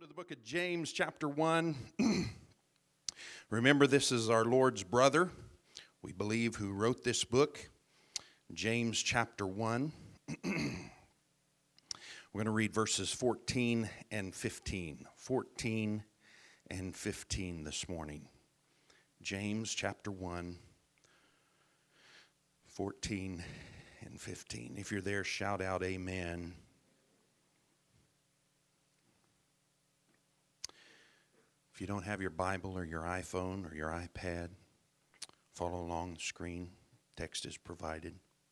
To the book of James, chapter 1. Remember, this is our Lord's brother, we believe, who wrote this book. James, chapter 1. We're going to read verses 14 and 15. 14 and 15 this morning. James, chapter 1, 14 and 15. If you're there, shout out amen. If you don't have your Bible or your iPhone or your iPad, follow along the screen. Text is provided.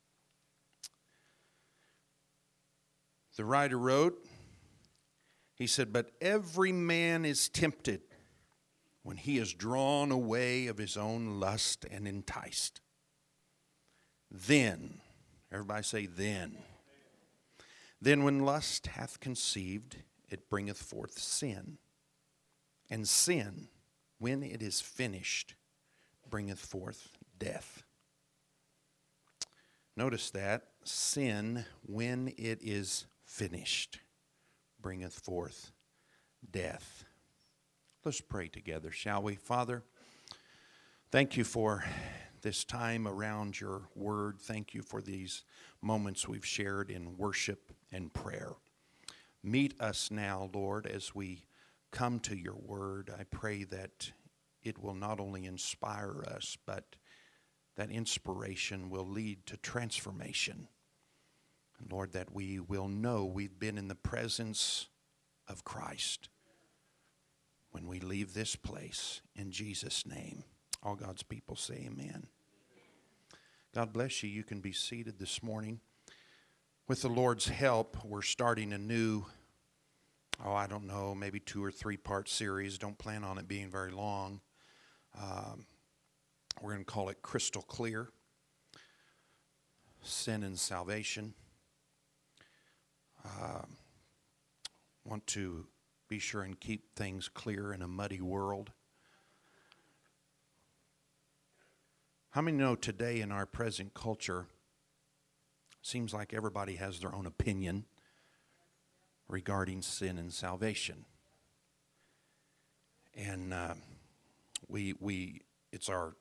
The writer wrote, he said, "But every man is tempted when he is drawn away of his own lust and enticed. Then," everybody say then. "Then when lust hath conceived, it bringeth forth sin. And sin, when it is finished, bringeth forth death." Notice that. Sin, when it is finished, bringeth forth death. Let's pray together, shall we? Father, thank you for this time around your word. Thank you for these moments we've shared in worship and prayer. Meet us now, Lord, as we come to your word. I pray that it will not only inspire us, but that inspiration will lead to transformation. And Lord, that we will know we've been in the presence of Christ when we leave this place. In Jesus' name, all God's people say amen. God bless you. You can be seated this morning. With the Lord's help, we're starting a new I don't know, maybe 2 or 3 part series. Don't plan on it being very long. We're going to call it Crystal Clear, Sin and Salvation. Want to be sure and keep things clear in a muddy world. How many know today in our present culture, seems like everybody has their own opinion regarding sin and salvation, and it's our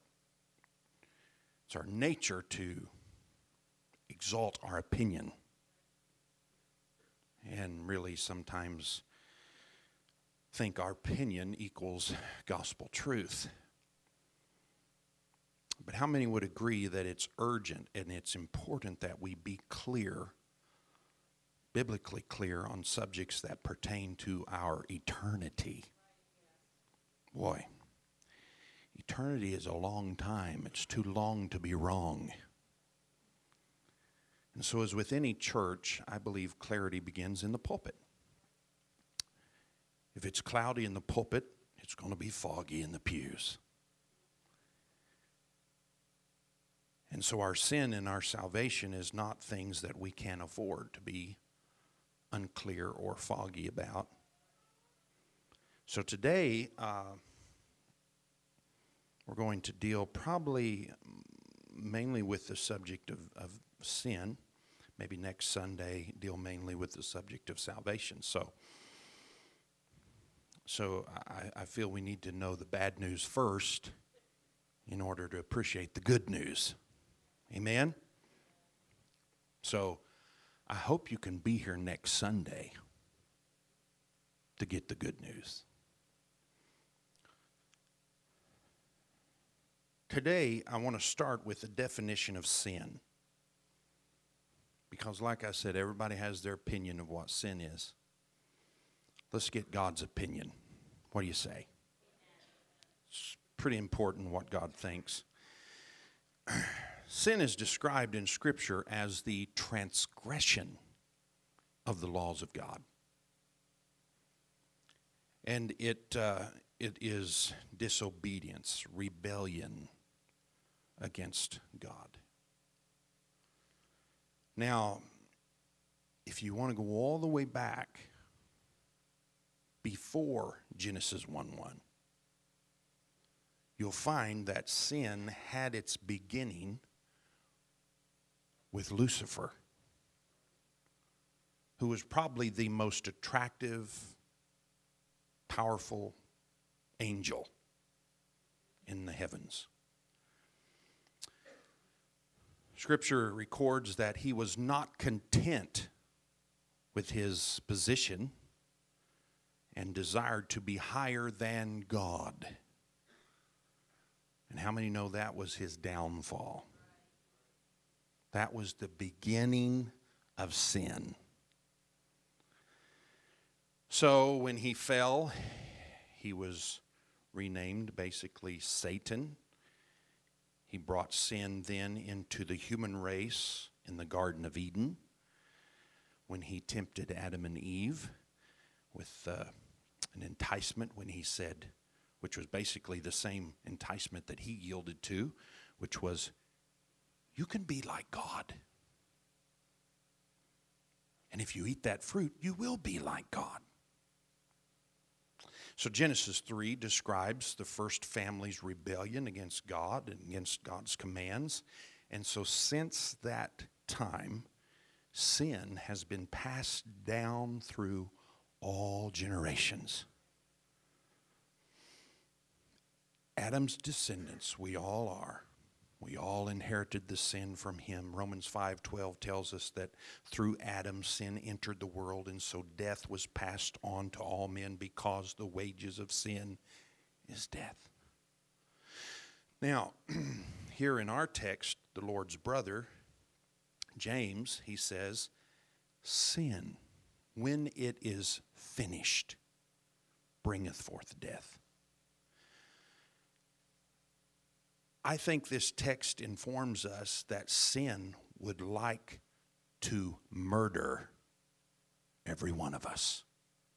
nature to exalt our opinion, and really sometimes think our opinion equals gospel truth. But how many would agree that it's urgent and it's important that we be clear, biblically clear, on subjects that pertain to our eternity? Boy, eternity is a long time. It's too long to be wrong. And so as with any church, I believe clarity begins in the pulpit. If it's cloudy in the pulpit, it's going to be foggy in the pews. And so our sin and our salvation is not things that we can afford to be unclear or foggy about. So today, we're going to deal probably mainly with the subject of sin. Maybe next Sunday, deal mainly with the subject of salvation. So I feel we need to know the bad news first in order to appreciate the good news. Amen? So I hope you can be here next Sunday to get the good news. Today, I want to start with the definition of sin. Because like I said, everybody has their opinion of what sin is. Let's get God's opinion. What do you say? It's pretty important what God thinks. Sin is described in Scripture as the transgression of the laws of God. And it is disobedience, rebellion against God. Now, if you want to go all the way back before Genesis 1:1, you'll find that sin had its beginning with Lucifer, who was probably the most attractive powerful angel in the heavens. Scripture records that he was not content with his position and desired to be higher than God. And how many know that was his downfall? That was the beginning of sin. So when he fell, he was renamed basically Satan. He brought sin then into the human race in the Garden of Eden when he tempted Adam and Eve with an enticement when he said, which was basically the same enticement that he yielded to, which was, you can be like God. And if you eat that fruit, you will be like God. So Genesis 3 describes the first family's rebellion against God and against God's commands. And so since that time, sin has been passed down through all generations. Adam's descendants, we all are. We all inherited the sin from him. Romans 5:12 tells us that through Adam sin entered the world, and so death was passed on to all men because the wages of sin is death. Now, here in our text, the Lord's brother, James, he says, sin, when it is finished, bringeth forth death. I think this text informs us that sin would like to murder every one of us.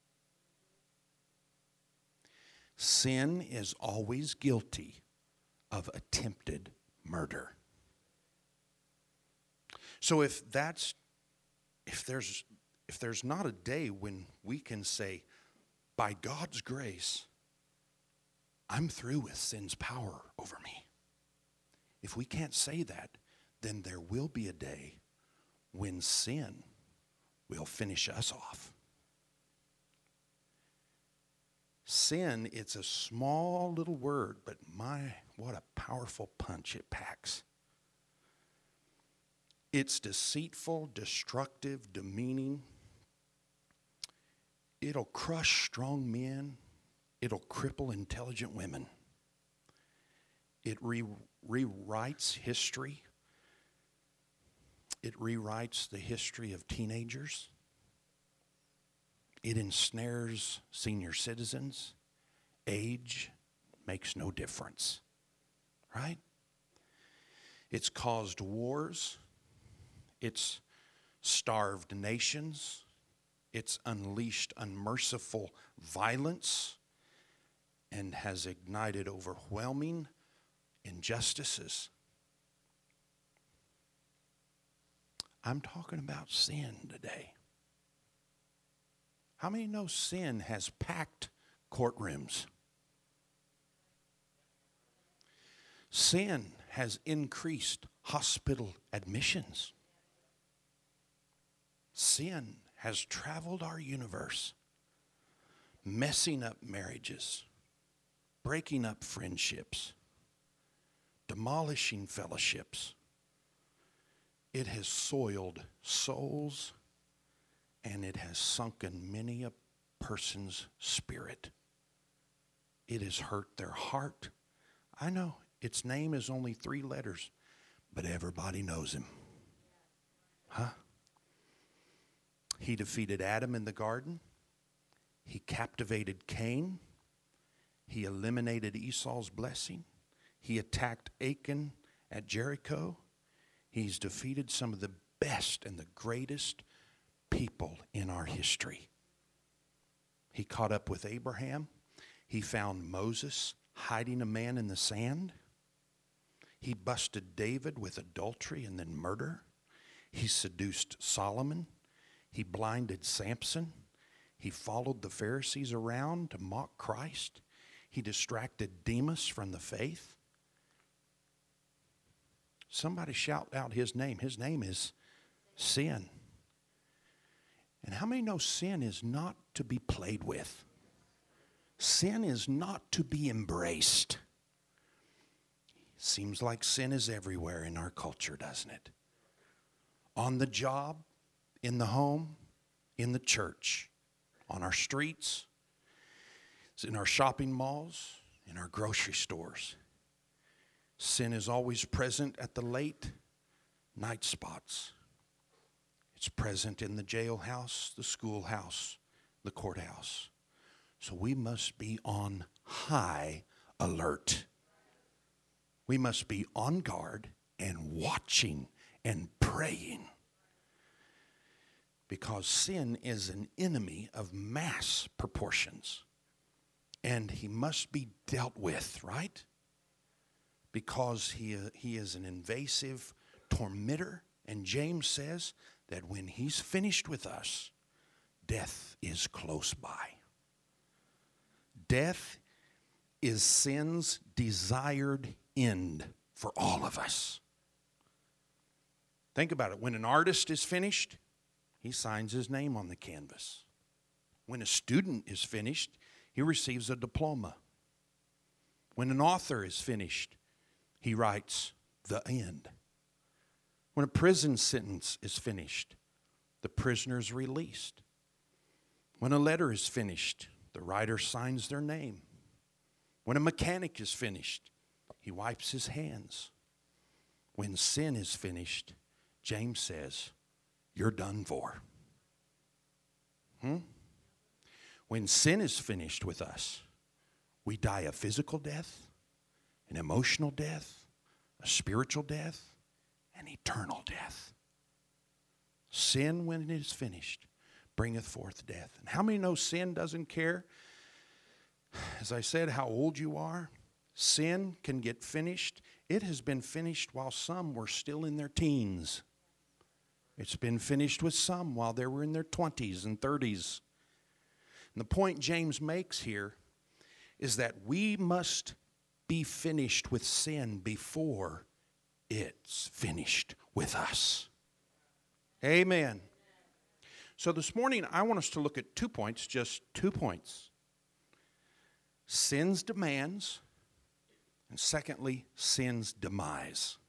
Sin is always guilty of attempted murder. So if there's not a day when we can say, by God's grace, I'm through with sin's power over me. If we can't say that, then there will be a day when sin will finish us off. Sin, it's a small little word, but what a powerful punch it packs. It's deceitful, destructive, demeaning. It'll crush strong men. It'll cripple intelligent women. It rewrites history. It rewrites the history of teenagers. It ensnares senior citizens. Age makes no difference, right? It's caused wars. It's starved nations. It's unleashed unmerciful violence and has ignited overwhelming injustices. I'm talking about sin today. How many know sin has packed courtrooms? Sin has increased hospital admissions. Sin has traveled our universe, messing up marriages, breaking up friendships, demolishing fellowships. It has soiled souls, and it has sunken many a person's spirit. It has hurt their heart. I know its name is only 3 letters, but everybody knows him. Huh? He defeated Adam in the garden. He captivated Cain. He eliminated Esau's blessing. He attacked Achan at Jericho. He's defeated some of the best and the greatest people in our history. He caught up with Abraham. He found Moses hiding a man in the sand. He busted David with adultery and then murder. He seduced Solomon. He blinded Samson. He followed the Pharisees around to mock Christ. He distracted Demas from the faith. Somebody shout out his name. His name is sin. And how many know sin is not to be played with? sin is not to be embraced. Seems like sin is everywhere in our culture, doesn't it? On the job, in the home, in the church, on our streets, in our shopping malls, in our grocery stores. Sin is always present at the late night spots. It's present in the jailhouse, the schoolhouse, the courthouse. So we must be on high alert. We must be on guard and watching and praying. Because sin is an enemy of mass proportions. And he must be dealt with, right? Because he is an invasive tormentor. And James says that when he's finished with us, death is close by. Death is sin's desired end for all of us. Think about it. When an artist is finished, he signs his name on the canvas. When a student is finished, he receives a diploma. When an author is finished, he writes the end. When a prison sentence is finished, the prisoner is released. When a letter is finished, the writer signs their name. When a mechanic is finished, he wipes his hands. When sin is finished, James says, you're done for. When sin is finished with us, we die a physical death, an emotional death, a spiritual death, an eternal death. Sin, when it is finished, bringeth forth death. And how many know sin doesn't care? As I said, how old you are, sin can get finished. It has been finished while some were still in their teens. It's been finished with some while they were in their 20s and 30s. And the point James makes here is that we must be finished with sin before it's finished with us. Amen. So this morning, I want us to look at 2 points, just 2 points. Sin's demands, and secondly, sin's demise.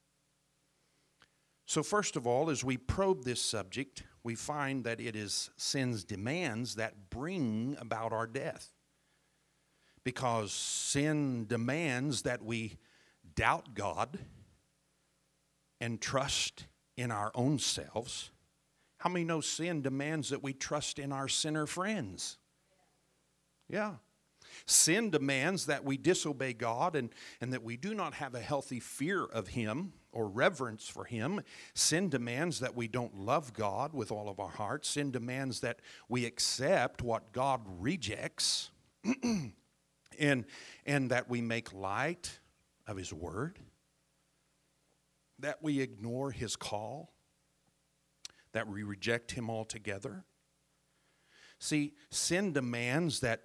So first of all, as we probe this subject, we find that it is sin's demands that bring about our death. Because sin demands that we doubt God and trust in our own selves. How many know sin demands that we trust in our sinner friends? Yeah. Sin demands that we disobey God and that we do not have a healthy fear of Him or reverence for Him. Sin demands that we don't love God with all of our hearts. Sin demands that we accept what God rejects and that we make light of His word, that we ignore His call, that we reject Him altogether. See, sin demands that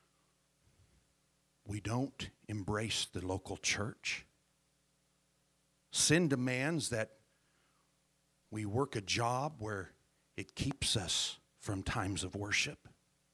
we don't embrace the local church. Sin demands that we work a job where it keeps us from times of worship.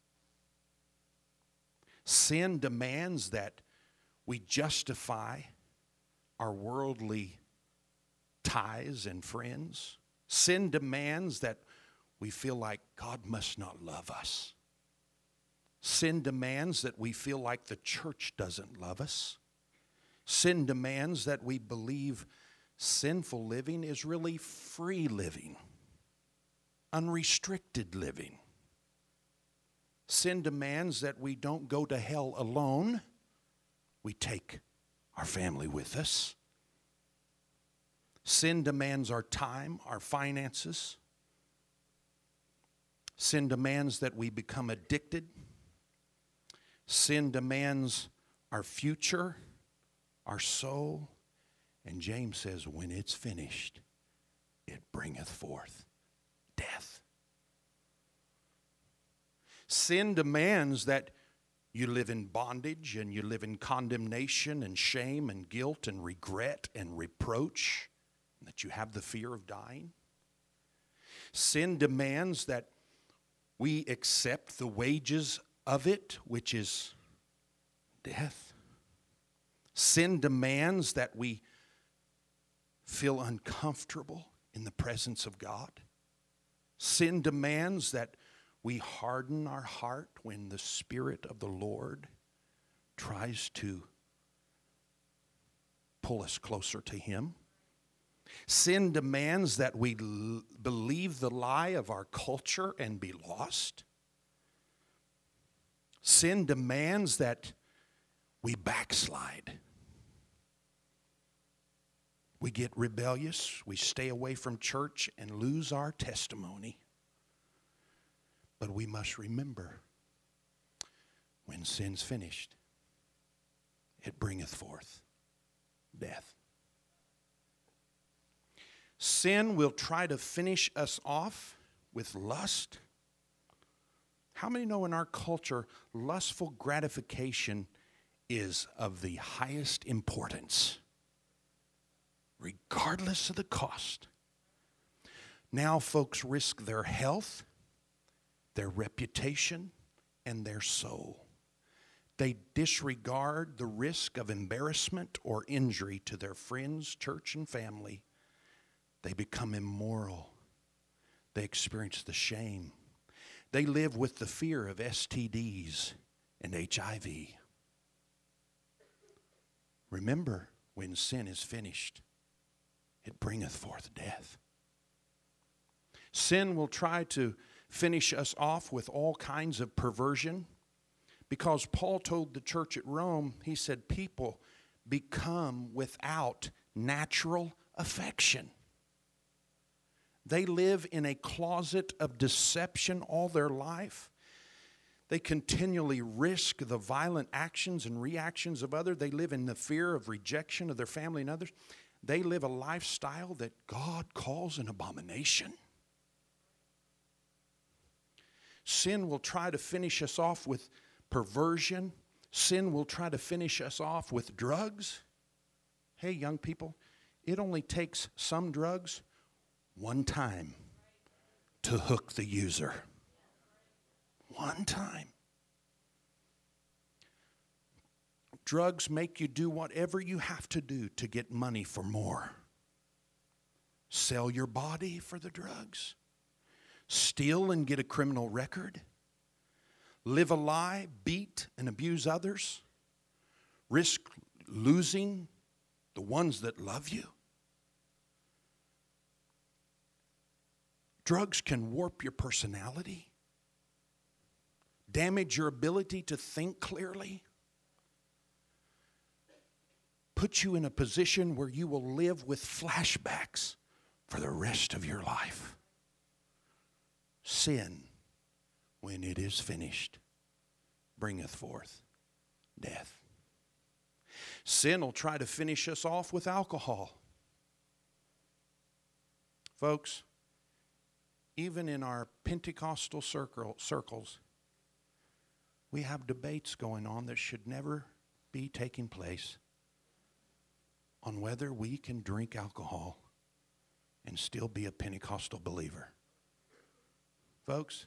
Sin demands that we justify our worldly ties and friends. Sin demands that we feel like God must not love us. Sin demands that we feel like the church doesn't love us. Sin demands that we believe sinful living is really free living, unrestricted living. Sin demands that we don't go to hell alone. We take our family with us. Sin demands our time, our finances. Sin demands that we become addicted. Sin demands our future, our soul. And James says, when it's finished, it bringeth forth death. Sin demands that you live in bondage and you live in condemnation and shame and guilt and regret and reproach, and that you have the fear of dying. Sin demands that we accept the wages of it, which is death. Sin demands that we feel uncomfortable in the presence of God. Sin demands that we harden our heart when the Spirit of the Lord tries to pull us closer to Him. Sin demands that we believe the lie of our culture and be lost. Sin demands that we backslide. We get rebellious, we stay away from church and lose our testimony. But we must remember, when sin's finished, it bringeth forth death. Sin will try to finish us off with lust. How many know in our culture, lustful gratification is of the highest importance, regardless of the cost? Now folks risk their health, their reputation, and their soul. They disregard the risk of embarrassment or injury to their friends, church, and family. They become immoral. They experience the shame. They live with the fear of STDs and HIV. Remember, when sin is finished, it bringeth forth death. Sin will try to finish us off with all kinds of perversion, because Paul told the church at Rome, he said, people become without natural affection. They live in a closet of deception all their life. They continually risk the violent actions and reactions of others. They live in the fear of rejection of their family and others. They live a lifestyle that God calls an abomination. Sin will try to finish us off with perversion. Sin will try to finish us off with drugs. Hey, young people, it only takes some drugs one time to hook the user. One time. Drugs make you do whatever you have to do to get money for more. Sell your body for the drugs. Steal and get a criminal record. Live a lie, beat and abuse others. Risk losing the ones that love you. Drugs can warp your personality, damage your ability to think clearly, put you in a position where you will live with flashbacks for the rest of your life. Sin, when it is finished, bringeth forth death. Sin will try to finish us off with alcohol. Folks, even in our Pentecostal circles, we have debates going on that should never be taking place on whether we can drink alcohol and still be a Pentecostal believer. Folks,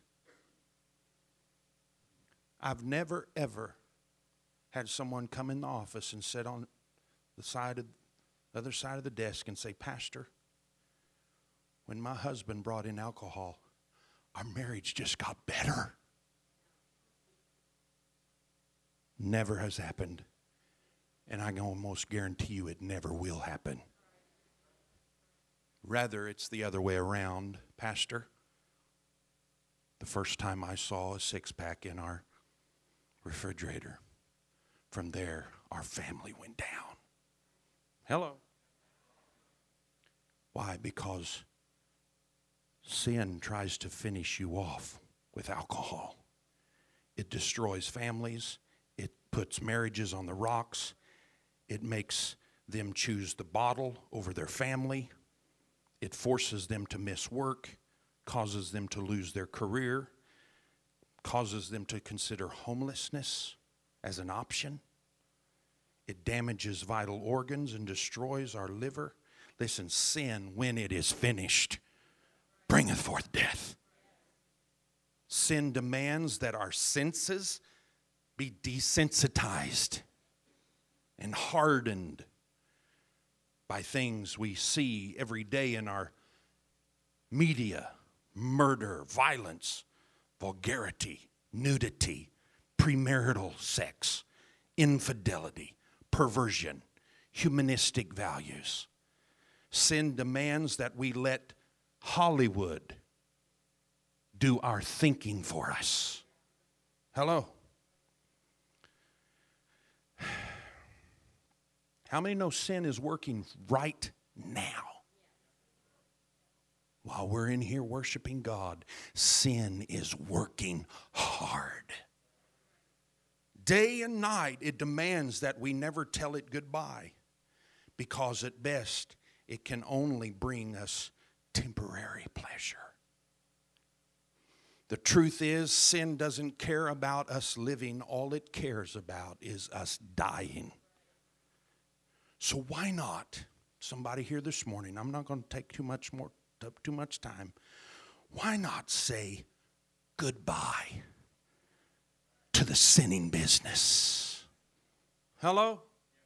I've never, ever had someone come in the office and sit on the other side of the desk and say, Pastor, when my husband brought in alcohol, our marriage just got better. Never has happened. And I can almost guarantee you it never will happen. Rather, it's the other way around, Pastor. The first time I saw a six-pack in our refrigerator, from there, our family went down. Hello. Why? Because sin tries to finish you off with alcohol. It destroys families. It puts marriages on the rocks. It makes them choose the bottle over their family. It forces them to miss work, causes them to lose their career, causes them to consider homelessness as an option. It damages vital organs and destroys our liver. Listen, sin, when it is finished, bringeth forth death. Sin demands that our senses be desensitized and hardened by things we see every day in our media: murder, violence, vulgarity, nudity, premarital sex, infidelity, perversion, humanistic values. Sin demands that we let Hollywood do our thinking for us. Hello? How many know sin is working right now? While we're in here worshiping God, sin is working hard. Day and night, it demands that we never tell it goodbye, because at best, it can only bring us temporary pleasure. The truth is, sin doesn't care about us living. All it cares about is us dying. So why not, somebody here this morning, I'm not going to take too much time, why not say goodbye to the sinning business? Hello?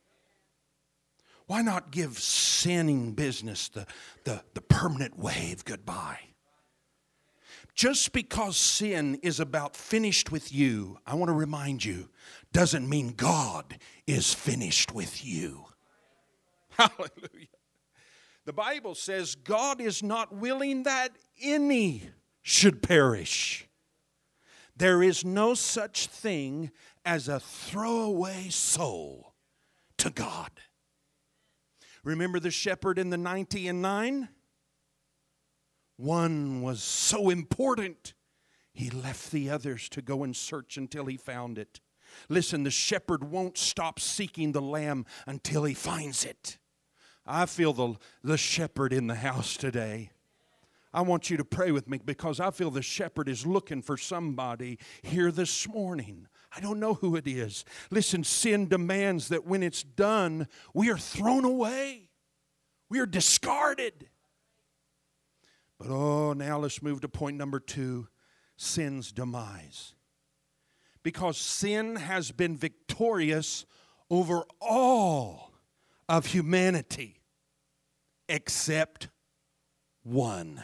Why not give sinning business the permanent wave goodbye? Just because sin is about finished with you, I want to remind you, doesn't mean God is finished with you. Hallelujah. The Bible says God is not willing that any should perish. There is no such thing as a throwaway soul to God. Remember the shepherd in the 99? One was so important, he left the others to go and search until he found it. Listen, the shepherd won't stop seeking the lamb until he finds it. I feel the shepherd in the house today. I want you to pray with me, because I feel the shepherd is looking for somebody here this morning. I don't know who it is. Listen, sin demands that when it's done, we are thrown away. We are discarded. But now let's move to point number 2, sin's demise. Because sin has been victorious over all of humanity except one.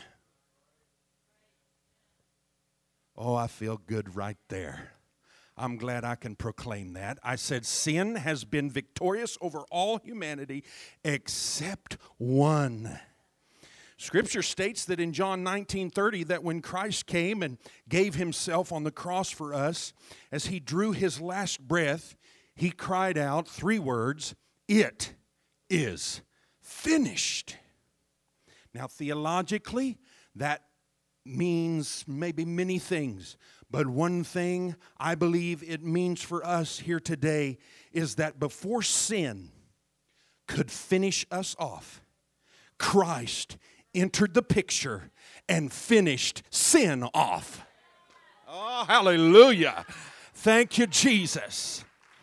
Oh, I feel good right there. I'm glad I can proclaim that. I said sin has been victorious over all humanity except one. Scripture states that in John 19:30 that when Christ came and gave himself on the cross for us, as he drew his last breath, he cried out 3 words, "It is finished." Now, theologically, that means maybe many things. But one thing I believe it means for us here today is that before sin could finish us off, Christ entered the picture and finished sin off. Oh, hallelujah. Thank you, Jesus.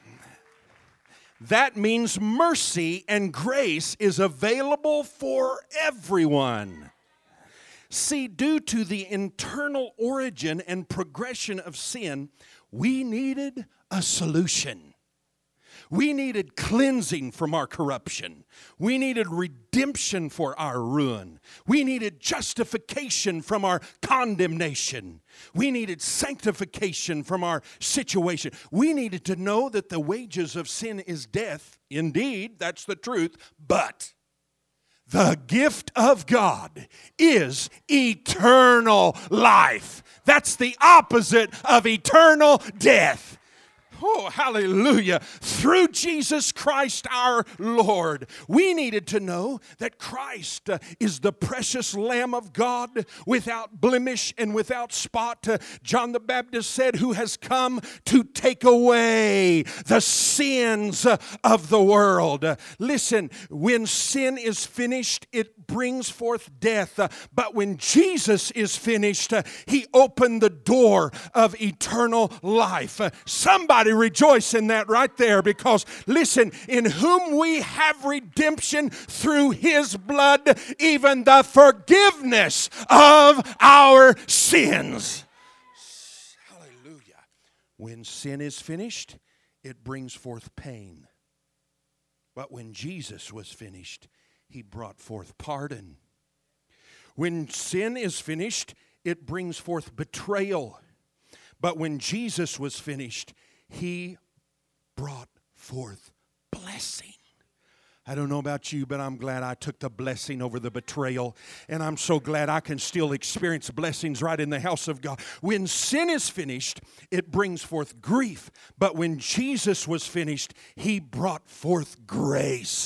That means mercy and grace is available for everyone. See, due to the internal origin and progression of sin, we needed a solution. We needed cleansing from our corruption. We needed redemption for our ruin. We needed justification from our condemnation. We needed sanctification from our situation. We needed to know that the wages of sin is death. Indeed, that's the truth. But the gift of God is eternal life. That's the opposite of eternal death. Oh, hallelujah. Through Jesus Christ our Lord. We needed to know that Christ is the precious Lamb of God without blemish and without spot. John the Baptist said, who has come to take away the sins of the world. Listen, when sin is finished, it brings forth death. But when Jesus is finished, he opened the door of eternal life. Somebody rejoice in that right there, because listen, in whom we have redemption through his blood, even the forgiveness of our sins. Hallelujah. When sin is finished, it brings forth pain. But when Jesus was finished, He brought forth pardon. When sin is finished, it brings forth betrayal. But when Jesus was finished, He brought forth blessing. I don't know about you, but I'm glad I took the blessing over the betrayal. And I'm so glad I can still experience blessings right in the house of God. When sin is finished, it brings forth grief. But when Jesus was finished, He brought forth grace.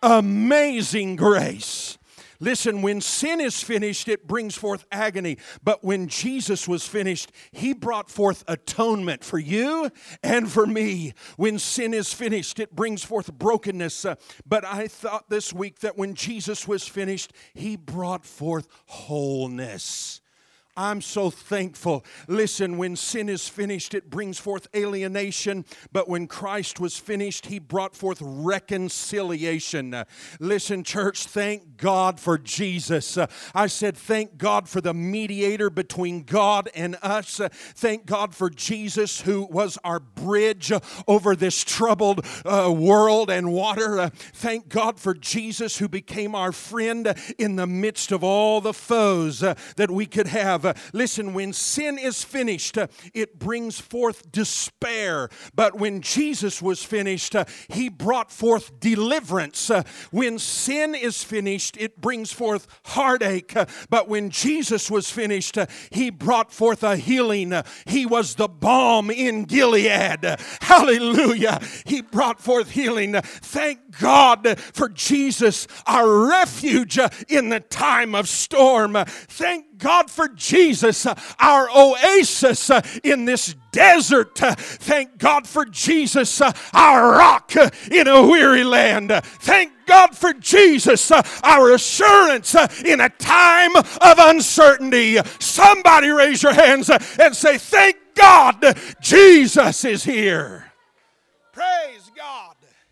Amazing grace. Listen, when sin is finished, it brings forth agony. But when Jesus was finished, He brought forth atonement for you and for me. When sin is finished, it brings forth brokenness. But I thought this week that when Jesus was finished, He brought forth wholeness. I'm so thankful. Listen, when sin is finished, it brings forth alienation. But when Christ was finished, He brought forth reconciliation. Listen, church, thank God for Jesus. I said, thank God for the mediator between God and us. Thank God for Jesus, who was our bridge over this troubled world and water. Thank God for Jesus, who became our friend in the midst of all the foes that we could have. Listen, when sin is finished, it brings forth despair. But when Jesus was finished, He brought forth deliverance. When sin is finished, it brings forth heartache. But when Jesus was finished, He brought forth a healing. He was the balm in Gilead. Hallelujah. He brought forth healing. Thank God for Jesus, our refuge in the time of storm. Thank God for Jesus, our oasis in this desert. Thank God for Jesus, our rock in a weary land. Thank God for Jesus, our assurance in a time of uncertainty. Somebody raise your hands and say, thank God Jesus is here. Praise God.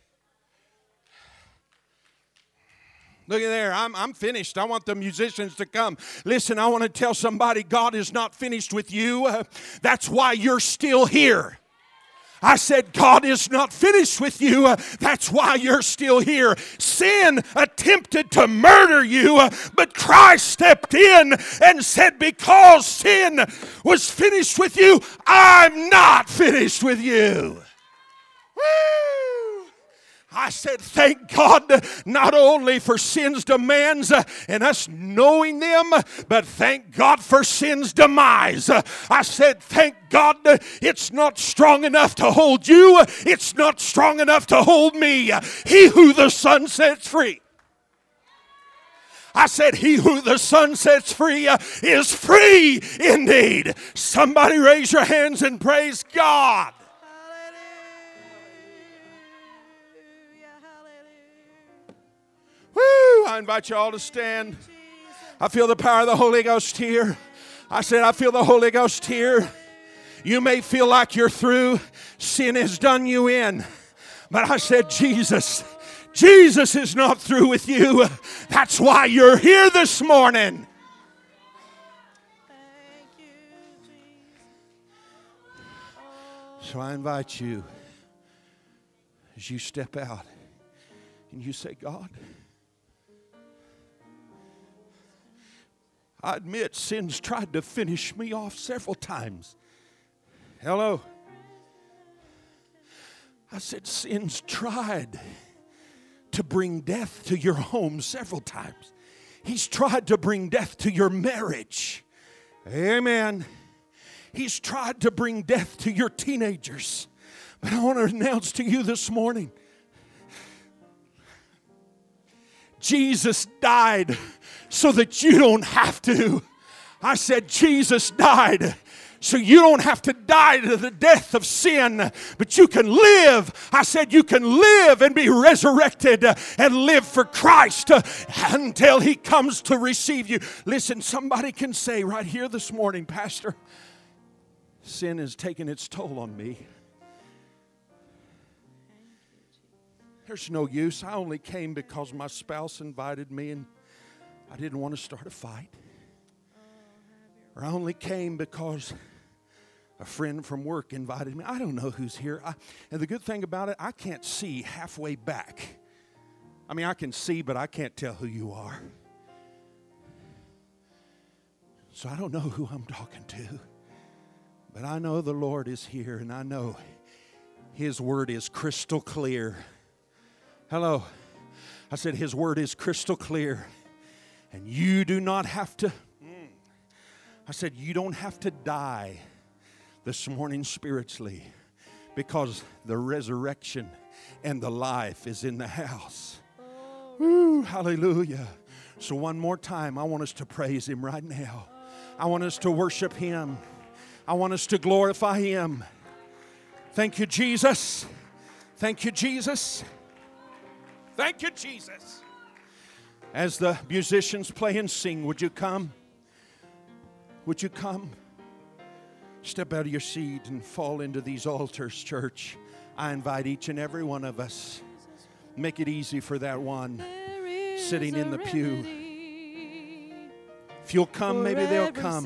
Look at there. I'm finished. I want the musicians to come. Listen, I want to tell somebody God is not finished with you. That's why you're still here. I said, God is not finished with you. That's why you're still here. Sin attempted to murder you, but Christ stepped in and said, because sin was finished with you, I'm not finished with you. Woo! I said, thank God not only for sin's demands and us knowing them, but thank God for sin's demise. I said, thank God it's not strong enough to hold you. It's not strong enough to hold me. He who the Son sets free. I said, he who the Son sets free is free indeed. Somebody raise your hands and praise God. Woo! I invite you all to stand. I feel the power of the Holy Ghost here. I said, I feel the Holy Ghost here. You may feel like you're through. Sin has done you in. But I said, Jesus is not through with you. That's why you're here this morning. So I invite you, as you step out and you say, God, I admit sin's tried to finish me off several times. Hello? I said sin's tried to bring death to your home several times. He's tried to bring death to your marriage. Amen. He's tried to bring death to your teenagers. But I want to announce to you this morning, Jesus died so that you don't have to. I said Jesus died so you don't have to die to the death of sin, but you can live. I said you can live and be resurrected and live for Christ until He comes to receive you. Listen, somebody can say right here this morning, Pastor, sin has taken its toll on me. There's no use. I only came because my spouse invited me and I didn't want to start a fight. Or I only came because A friend from work invited me. I don't know who's here. And the good thing about it, I can't see halfway back. I mean, I can see, but I can't tell who you are. So I don't know who I'm talking to. But I know the Lord is here, and I know His word is crystal clear. Hello. I said His word is crystal clear. And you do not have to, I said you don't have to die this morning spiritually, because the resurrection and the life is in the house. Woo, hallelujah. So one more time, I want us to praise Him right now. I want us to worship Him. I want us to glorify Him. Thank you, Jesus. Thank you, Jesus. Thank you, Jesus. As the musicians play and sing, would you come? Would you come? Step out of your seat and fall into these altars, church. I invite each and every one of us. Make it easy for that one sitting in the pew. If you'll come, maybe they'll come.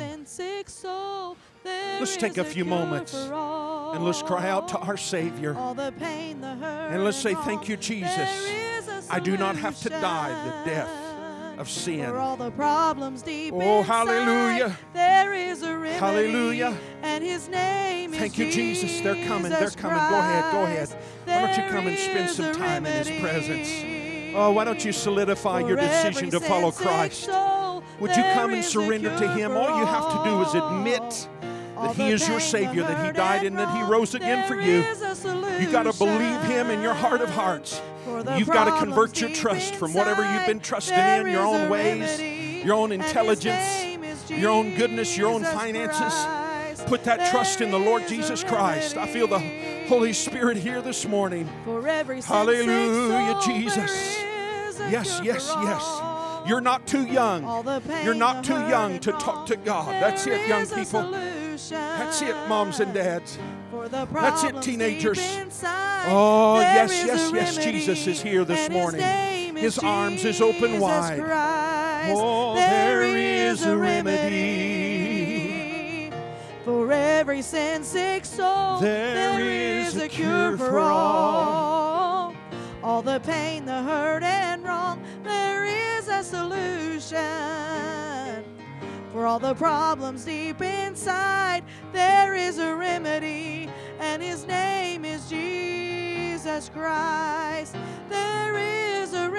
Let's take a few moments and let's cry out to our Savior. And let's say, thank you, Jesus. I do not have to die the death of sin. For all the problems deep oh, inside, hallelujah. There is a remedy. Hallelujah. And His name is Thank you, Jesus. They're coming. They're coming. Go ahead. Go ahead. Why don't you come and spend some time in His presence? Oh, why don't you solidify your decision to follow Christ? Would you come and surrender to Him? All you have to do is admit that He is your Savior, that He died and that He rose again for you. You got to believe Him in your heart of hearts. You've got to convert your trust from whatever you've been trusting in, your own ways, your own intelligence, your own goodness, your own finances. Put that trust in the Lord Jesus Christ. I feel the Holy Spirit here this morning. Hallelujah, Jesus. Yes, yes, yes. You're not too young. You're not too young to talk to God. That's it, young people. That's it, moms and dads. That's it, teenagers. Oh, yes, yes, yes, Jesus is here this morning. His arms is open wide. Oh, there is a remedy. For every sin-sick soul, there is a cure for all. All the pain, the hurt, and wrong, there is a solution. For all the problems deep inside, there is a remedy, and His name is Jesus Christ. There is a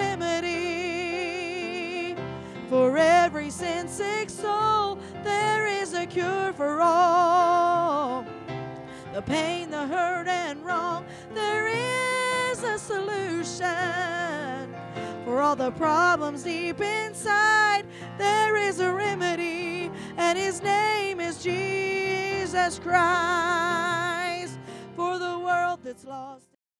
remedy. For every sin-sick soul, there is a cure for all. The pain, the hurt, and wrong, there is a solution. For all the problems deep inside, there is a remedy, and His name is Jesus Christ. For the world that's lost.